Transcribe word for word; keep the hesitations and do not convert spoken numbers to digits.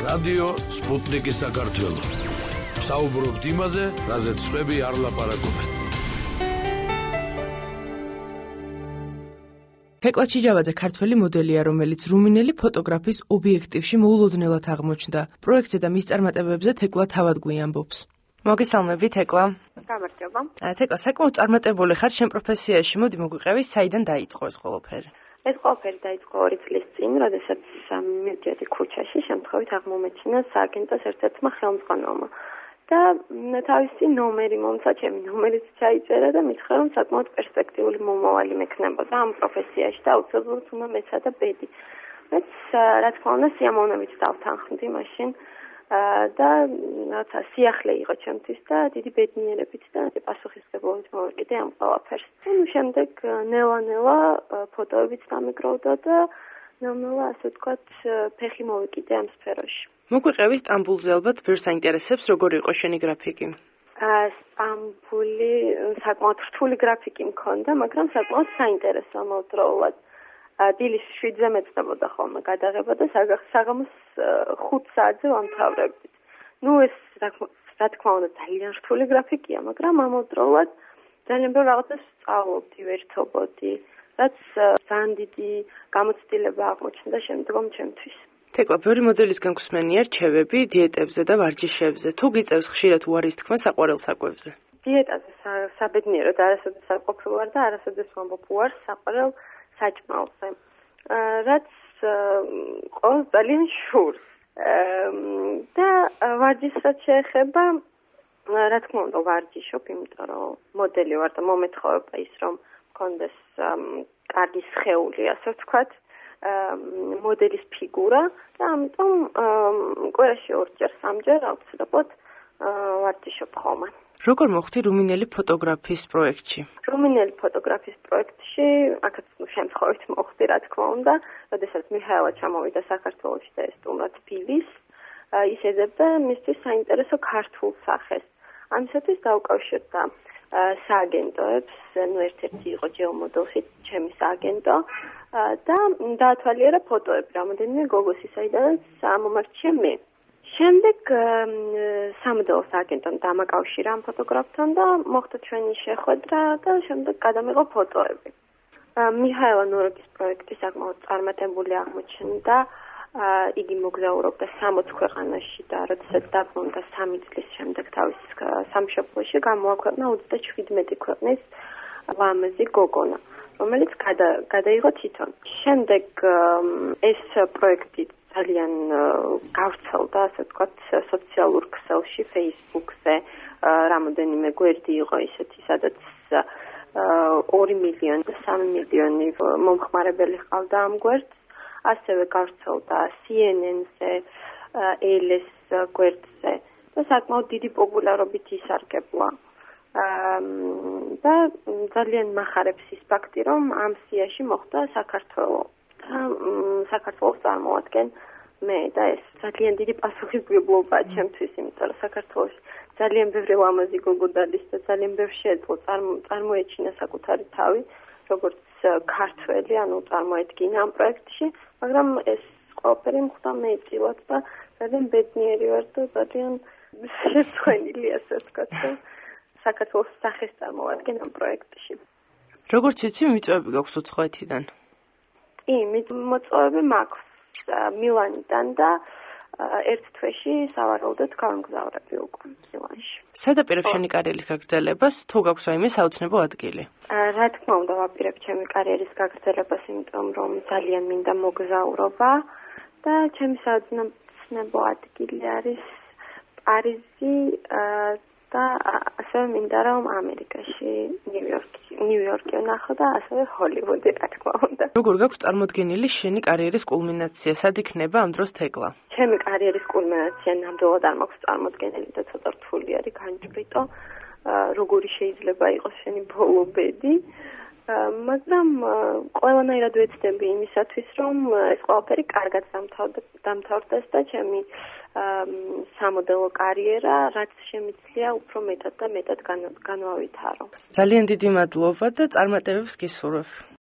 რადიო სპუტნიკი საქართველო. საუბრობთ იმაზე, რაზეც სხვები არ ლაპარაკობენ. თეკლა ჩიჯავაძე ქართველი მოდელია, რომელიც რუმინელი ფოტოგრაფის ობიექტივში მოულოდნელად აღმოჩნდა. პროექტზე და მის წარმატებებზე თეკლა თავად გვიამბობს. მოგესალმები, თეკლა. გამარჯობა. თეკლა, საკმაოდ წარმატებული ხარ შენ პროფესიაში. მოდი მოგვიყევი, საიდან დაიწყო ეს ყველაფერი? ეს ყველაფერი დაიწყო ორი წლის წინ, როდესაც მივდიოდი ქუჩაში, შემთხვევით აღმომეჩინა სააგენტოს ერთ-ერთმა ხელმძღვანელმა. და თავისი ნომერი მომცა, ჩემი ნომერიც ჩაიწერა და მითხრა, რომ საკმაოდ პერსპექტიული მომავალი მექნებოდა ამ პროფესიაში და აუცილებლად უნდა მეცადა ბედი. მეც რა თქმა უნდა სიამოვნებით დავთანხმდი მაშინ და რაცა სიახლე იყო ჩემთვის და დიდი ბედნიერებით და პასუხისმგებლობით მოვეკიდე ამ ყველაფერს. ნუ შემდეგ ნელა-ნელა ფოტოებიც დამიგროვდა და ნელა-ნელა ასე ვთქვათ ფეხი მოვეკიდე ამ სფეროში. მოგვიყევი სტამბულზე, ალბათ ბევრს აინტერესებს, როგორი იყო შენი გრაფიკი? სტამბული საკმაოდ რთული გრაფიკი მქონდა, მაგრამ საკმაოდ საინტერესო ამავდროულად. დილის შვიდზე მეწდებოდა ხოლმე გადაღება და საღამოს ხუთ საათზე ვამთავრებდით. ნუ ეს რა თქმა უნდა ძალიან რთული გრაფიკია, მაგრამ ამავდროულად ძალიან ბევრ რაღაცას ვსწავლობდი, ვერთობოდი, რაც ძალიან დიდი გამოცდილება აღმოჩნდა შემდგომ ჩემთვის. თეკლა, ბევრი მოდელისგან გვსმენია რჩევები დიეტებზე და ვარჯიშებზე. თუ გიწევს ხშირად უარის თქმა საყვარელ საკვებზე? დიეტაზე საბედნიეროდ არასოდეს არ ყოფილ ვარ და არასოდეს ვამბობ უარს საყვარელ საჭმელზე. რაც ყოველს ძალიან შურს. და ვარჯიშსაც შეეხება, რა თქმა უნდა ვარჯიშობ, იმიტომ რომ მოდელი ვარ და მომეთხოვება ის, რომ მქონდეს კარგი სხეული, ასე ვთქვათ, მოდელის ფიგურა და ამიტომ კვირაში ორჯერ სამჯერ აუცილებლად ვარჯიშობ ხოლმე. როგორ მოხვდი რუმინელი ფოტოგრაფის პროექტში? რუმინელი ფოტოგრაფის პროექტში, აქაც შემთხვევით მოხვდი, რა თქმა უნდა, როდესაც მიჰაელა ჩამოვიდა საქართველოში და ესტუმრა თბილის, ის ეძებდა მისთვის საინტერესო ქართულ სახეს. ამისათვის დაუკავშირდა სააგენტოებს, ნუ ერთ-ერთი იყო ჯეომოდელში, ჩემი სააგენტო და დაათვალიერა ფოტოები, რამოდენიმე გოგოსი, საიდანაც მომარჩია მე. შემდეგ სამოდელო სააგენტომ დამაკავშირა ამ ფოტოგრაფთან და მოხდა ჩვენი შეხვედრა და შემდეგ გადამიღო ფოტოები. მიჰაელა ნუროკის პროექტი საკმაოდ წარმატებული აღმოჩნდა. იგი მოგზაურობდა სამოც ქვეყანაში და როდესაც დაბრუნდა სამი წლის შემდეგ თავის სამშობლოში გამოაქვეყნა ოცდაშვიდმეტი ქვეყნის ლამაზი გოგონა, რომელიც გადაიღო თვითონ. შემდეგ ეს პროექტი ძალიან გავრცელდა, ასე ვთქვათ, სოციალურ ქსელში, Facebook-ზე. რამოდენიმე გვერდი იყო ისეთი, სადაც ორი მილიონი და სამი მილიონი მომხმარებელი ჰყავდა ამ გვერდს. ასევე გავრცელდა C N N-ზე, ელეს გვერდზე და საკმაოდ დიდი პოპულარობით ისარგებლა. და ძალიან მახარებს ის ფაქტი, რომ ამ სიაში მოხვდა საქართველო. და საქართველოს წარმოადგენ მე და ეს ძალიან დიდი პასუხისმგებლობაა ჩემთვის, იმიტომ რომ საქართველოში ძალიან ბევრი ლამაზი გოგო დადის და ძალიან ბევრს შეეძლო წარმოეჩინა საკუთარი თავი, როგორც ქართველი, ანუ წარმოედგინა ამ პროექტში, მაგრამ ეს ყველაფერი მოხდა მეწილად და ძალიან ბედნიერი ვარ და ძალიან შეცხვენილი, ასე ვთქვათ, და საქართველოს სახეს წარმოვადგენ ამ პროექტში. როგორც ვიცი, მიწვევები გაქვს უცხოეთიდან? კი, მოწვევები მაქვს მილანიდან და ერთ თვეში სავარაუდოდ გავიმგზავრები უკვე მილანში. სადაპირებ შენი კარიერის გაგრძელებას, თუ გაქვს რაიმე საოცნებო ადგილი? რა თქმა უნდა, ვაპირებ ჩემი კარიერის გაგრძელებას, იმიტომ რომ ძალიან მინდა მოგზაურობა და ჩემი საოცნებო ადგილი არის პარიზი და ასევე მინდა რომ ამერიკაში, ნიუ-იორკი, ნიუ-იორკი ვნახო და ასევე ჰოლივუდი, რა თქმა უნდა. როგორ გაქვს წარმოდგენილი შენი კარიერის კულმინაცია? სად იქნება ამ დროს თეკლა? ჩემი კარიერის კულმინაცია ნამდვილად არ მაქვს წარმოდგენილი და ცოტა რთული არის განჭვრიტო, როგორი შეიძლება იყოს შენი ბოლო ბედი, მაგრამ ყველანაირად ვეცდები იმისათვის, რომ ეს ყველაფერი კარგად დამთავრდეს და ჩემი სამოდელო კარიერა, რაც შემიძლია, უფრო მეტად და მეტად განვავითარო. ძალიან დიდი მადლობა და წარმატებებს გისურვებ.